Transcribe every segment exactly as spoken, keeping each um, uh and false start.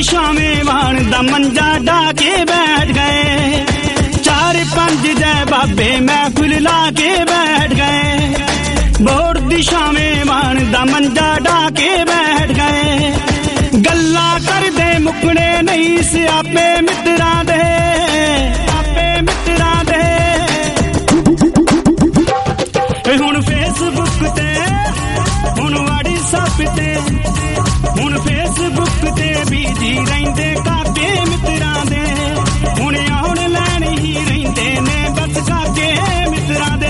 दिशावें वाण दा मंजा डा के बैठ गए। चार पंज जय बाबे महफिल ला के बैठ गए। बोर दिशावें वाण दा मंजा डा के बैठ गए। गल्ला कर दे मुकने नहीं सियापे मित्रा दे, आपे मित्रा दे। हुण फेसबुक ते हुण व्हाट्सएप ते हुण फेसबुक ते बीजी रहिंदे काके मित्रा दे। हुण ऑनलाइन ही रहिंदे ने बस काके मित्रा दे।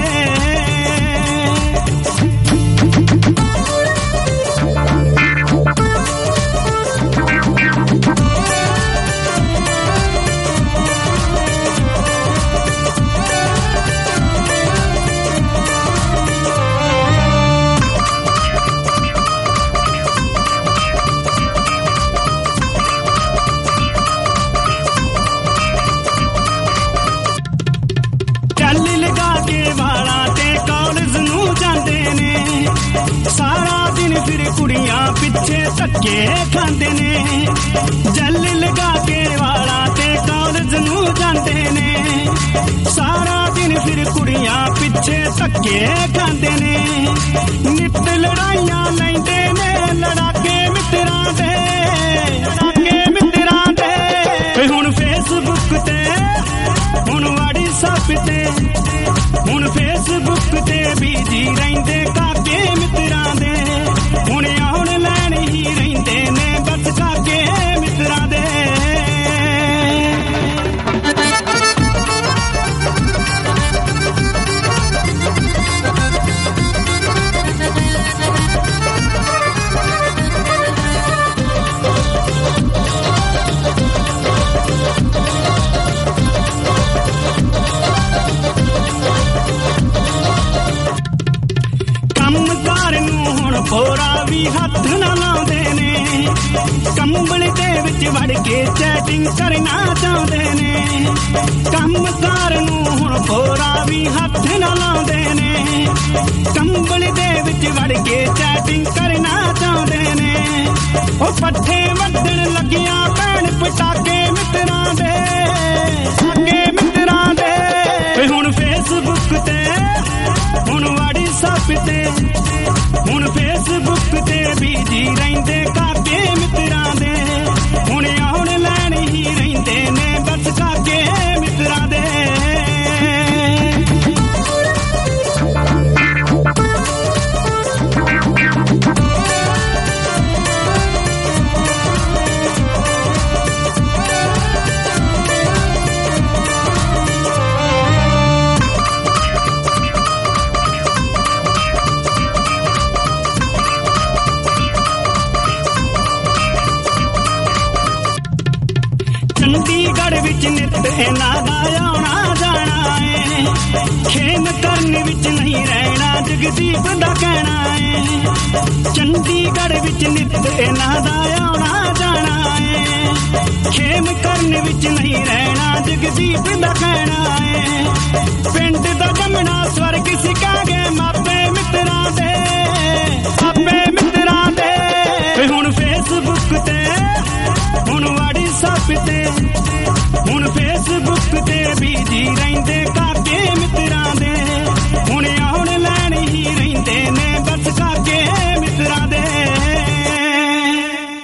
कुड़ियां पिछे धक्के खांदे ने। जल लगा के वाला ते कॉलेज नू जांदे ने। सारा दिन फिर कुड़ियां पिछे धक्के खांदे ने। नित लड़ाइयां लैंदे ने लड़ाके मित्रा दे, लड़ाके मित्रा दे। हुण फेसबुक ते हुण व्हाट्सएप ते हुण फेसबुक ते बीजी रहिंदे काके मित्रा दे। हुण ऑनलाइन ही रहिंदे ने बस काके मित्रा दे। होरा भी हथ ना लाउंदे ने। कंबल दे विच वड़ के चैटिंग करना चाहुंदे ने। कम कार नू हुण होरा भी हथ ना लाउंदे ने। कंबल दे विच वड़ के चैटिंग करना चाहुंदे ने। ओ पट्ठे वड्डण लगियां भैण पटाके मित्रा दे, पटाके मित्रा दे। हुण फेसबुक ते हुण व्हाट्सएप ते हुण फेसबुक ते बीजी रहिंदे काके मित्रा दे। हुण ऑनलाइन ही रहिंदे ने बस काके मित्रा दे। चंडीगढ़ विच नित इन्हां दा आउणा जाना है। खेम करन विच नहीं रहना जगदीप दा कहना है। चंडीगढ़ विच नित इन्हां दा आउणा जाना है। खेम करन विच नहीं रहना जगदीप दा कहना है। पिंड दा जमना स्वर्ग सिखा गए मापे मित्रा दे, मापे मित्रा दे। हुण फेसबुक ते हुण व्हाट्सएप ते हुण फेसबुक ते बीजी रही